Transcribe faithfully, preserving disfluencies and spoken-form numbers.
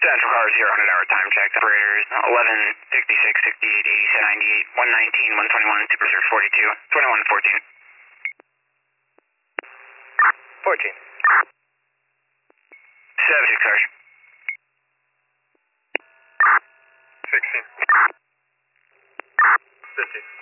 Central cars, zero, one hundred hour time check. Operators, eleven, sixty-six, sixty-eight, eighty-seven, ninety-eight, one nineteen, one twenty-one, Super Surf forty-two, twenty-one, fourteen. fourteen. seventy cars. sixteen. fifteen.